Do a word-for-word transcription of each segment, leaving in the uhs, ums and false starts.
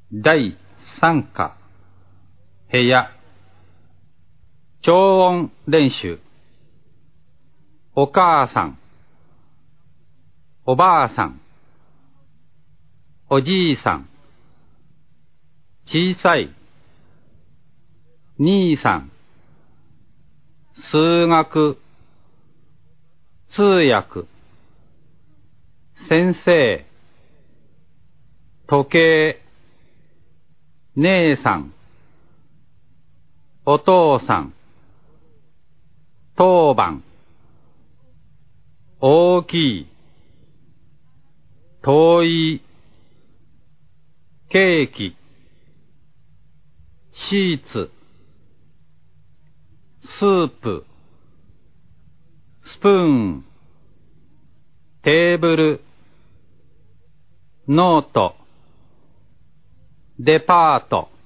第三課、部屋、超音練習。お母さん、おばあさん、おじいさん、小さい、兄さん、数学、通訳、先生、時計、姉さん、お父さん、当番、大きい、遠い、ケーキ、シーツ、スープ、スプーン、テーブル、ノート、デパート、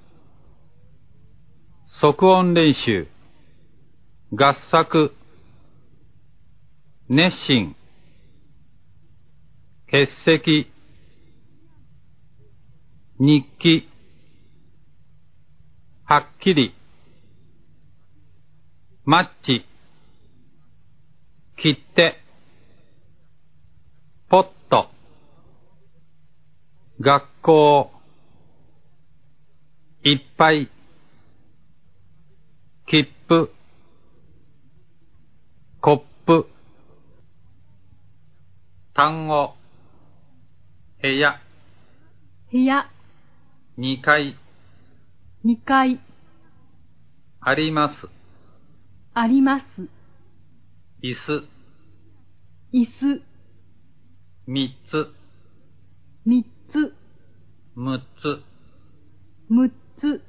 即音練習、合作、熱心、欠席、日記、はっきり、マッチ、切手、ポット、学校、いっぱい、切符、コップ、単語、部屋、 部屋、 にかい、 にかい、 あります、 あります。 椅子、 椅子、 みっつ、 みっつ、 むっつ、 むっつ、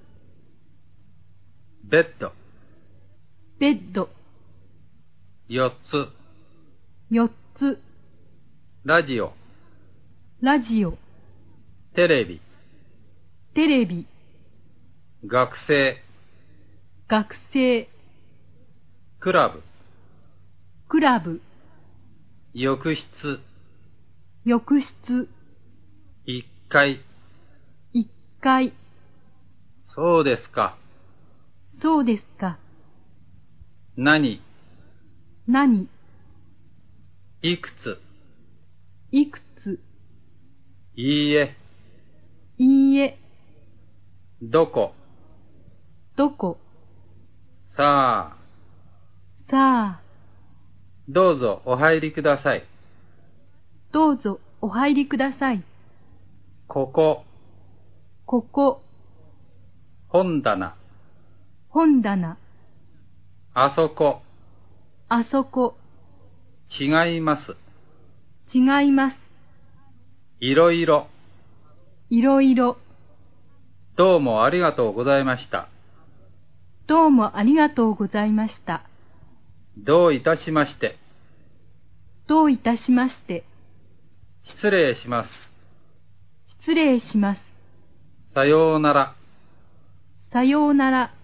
ベッド、 ベッド、 よっつ、 よっつ、 ラジオ、 ラジオ、 テレビ、 テレビ、 学生、 学生、 クラブ、 クラブ、 浴室、 浴室、 いっかい、 いっかい、 そうですか。 そうですか。 何、 何、 いくつ、 いくつ、 いいえ、 いいえ、 どこ、 どこ、 さあ、 さあ、 どうぞお入りください。 どうぞお入りください。 ここ、 ここ、 本棚、 本棚、 あそこ、 あそこ、 違います。 違います。 いろいろ、 いろいろ、 どうもありがとうございました。 どうもありがとうございました。 どういたしまして。 どういたしまして。 失礼します。 失礼します。 さようなら。 さようなら。